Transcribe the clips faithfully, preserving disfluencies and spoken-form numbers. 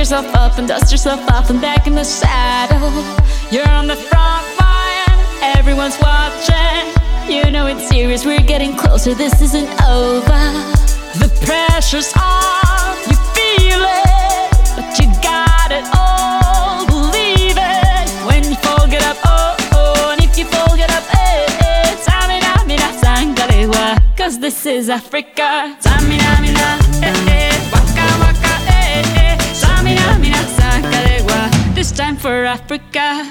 yourself up and dust yourself off and back in the saddle. You're on the front line, everyone's watching. You know it's serious, we're getting closer, this isn't over. The pressure's on, you feel it, but you got it all, believe it. When you fall, get up, oh, oh, and if you fall, get up, eh, eh. Samina, mina, sangalewa, cause this is Africa. Samina, mina, eh, eh, waka, waka, eh, eh. Samina, mina, sangalewa, this time for Africa.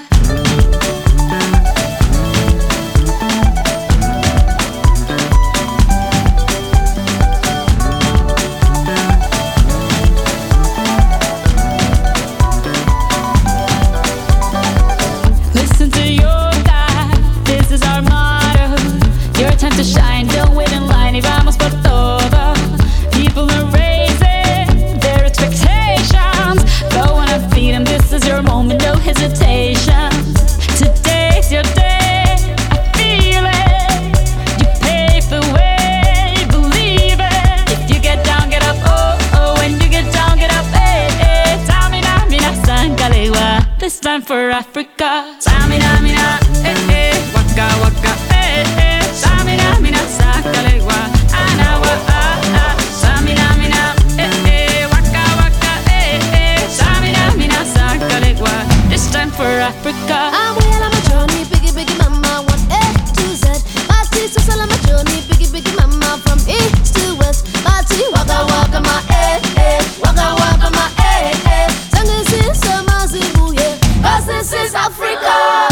Time to shine, don't wait in line, y vamos por todo. People are raising their expectations. Go on and feed them, this is your moment, no hesitation. Today's your day, I feel it. You pave the way, believe it. If you get down, get up, oh, oh. When you get down, get up, eh, eh. Samina, mina, sangalewa, this time for Africa. Samina, mina, eh, eh. Waka, waka, eh, eh. Samina, mina, sangalewa, anawa, ah, ah. Samina, mina, eh, eh. Waka, waka, eh, eh. Samina, mina, sangalewa, this time for Africa. I'm well on my journey, biggie, biggie mama, one A to Z. My sister's all on my journey, biggie, biggie mama, from east to west. My tea, waka, waka, my eh, eh. Waka, waka, my eh, eh. Sangin' sin, sama, zibu, yeah. Cause this is Africa.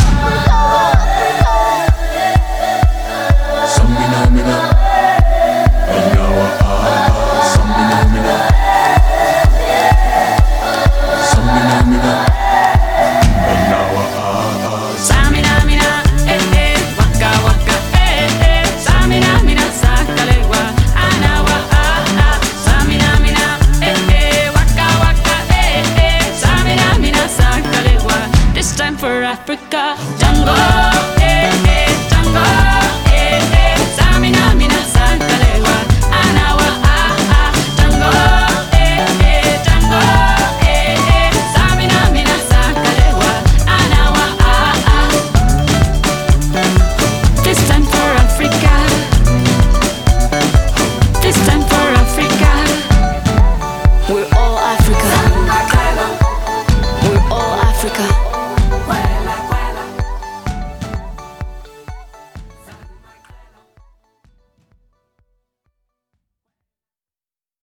For Africa, jungle.